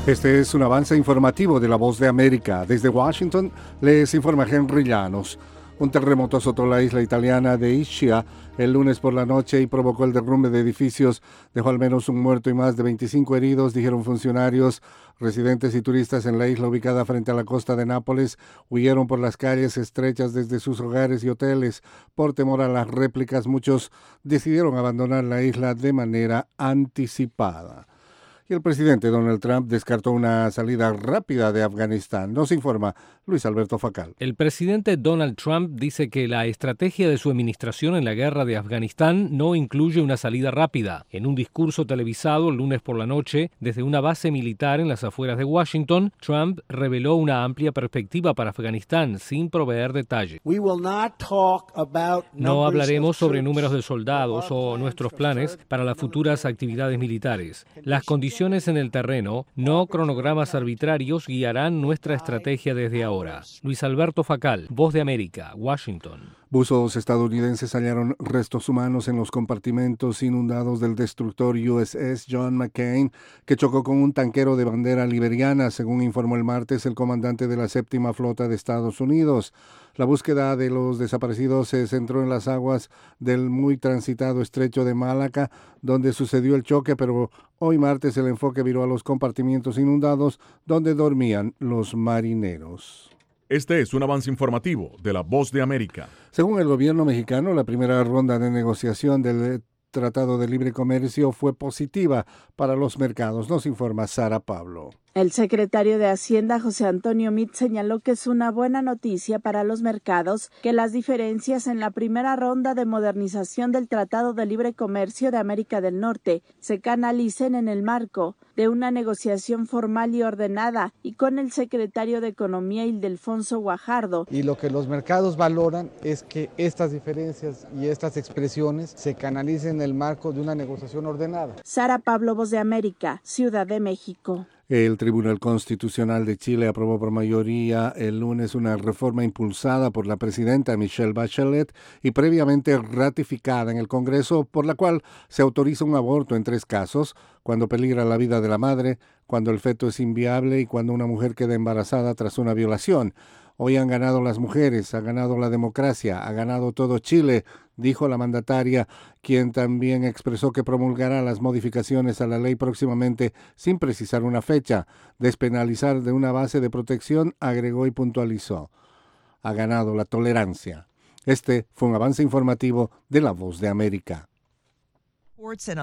Este es un avance informativo de La Voz de América. Desde Washington les informa Henry Llanos. Un terremoto azotó la isla italiana de Ischia el lunes por la noche y provocó el derrumbe de edificios. Dejó al menos un muerto y más de 25 heridos, dijeron funcionarios. Residentes y turistas en la isla ubicada frente a la costa de Nápoles huyeron por las calles estrechas desde sus hogares y hoteles. Por temor a las réplicas, muchos decidieron abandonar la isla de manera anticipada. Y el presidente Donald Trump descartó una salida rápida de Afganistán. Nos informa Luis Alberto Facal. El presidente Donald Trump dice que la estrategia de su administración en la guerra de Afganistán no incluye una salida rápida. En un discurso televisado el lunes por la noche, desde una base militar en las afueras de Washington, Trump reveló una amplia perspectiva para Afganistán sin proveer detalles. No hablaremos sobre números de soldados o nuestros planes para las futuras actividades militares. Las condiciones en el terreno, no cronogramas arbitrarios, guiarán nuestra estrategia desde ahora. Luis Alberto Facal, Voz de América, Washington. Buzos estadounidenses hallaron restos humanos en los compartimentos inundados del destructor USS John McCain, que chocó con un tanquero de bandera liberiana, según informó el martes el comandante de la Séptima Flota de Estados Unidos. La búsqueda de los desaparecidos se centró en las aguas del muy transitado estrecho de Malaca, donde sucedió el choque, pero hoy martes el enfoque viró a los compartimientos inundados donde dormían los marineros. Este es un avance informativo de La Voz de América. Según el gobierno mexicano, la primera ronda de negociación del Tratado de Libre Comercio fue positiva para los mercados, nos informa Sara Pablo. El secretario de Hacienda, José Antonio Meade, señaló que es una buena noticia para los mercados que las diferencias en la primera ronda de modernización del Tratado de Libre Comercio de América del Norte se canalicen en el marco de una negociación formal y ordenada, y con el secretario de Economía, Ildefonso Guajardo. Y lo que los mercados valoran es que estas diferencias y estas expresiones se canalicen en el marco de una negociación ordenada. Sara Pablo, Voz de América, Ciudad de México. El Tribunal Constitucional de Chile aprobó por mayoría el lunes una reforma impulsada por la presidenta Michelle Bachelet y previamente ratificada en el Congreso, por la cual se autoriza un aborto en 3 casos: cuando peligra la vida de la madre, cuando el feto es inviable y cuando una mujer queda embarazada tras una violación. Hoy han ganado las mujeres, ha ganado la democracia, ha ganado todo Chile, dijo la mandataria, quien también expresó que promulgará las modificaciones a la ley próximamente sin precisar una fecha. Despenalizar de una base de protección, agregó y puntualizó. Ha ganado la tolerancia. Este fue un avance informativo de La Voz de América.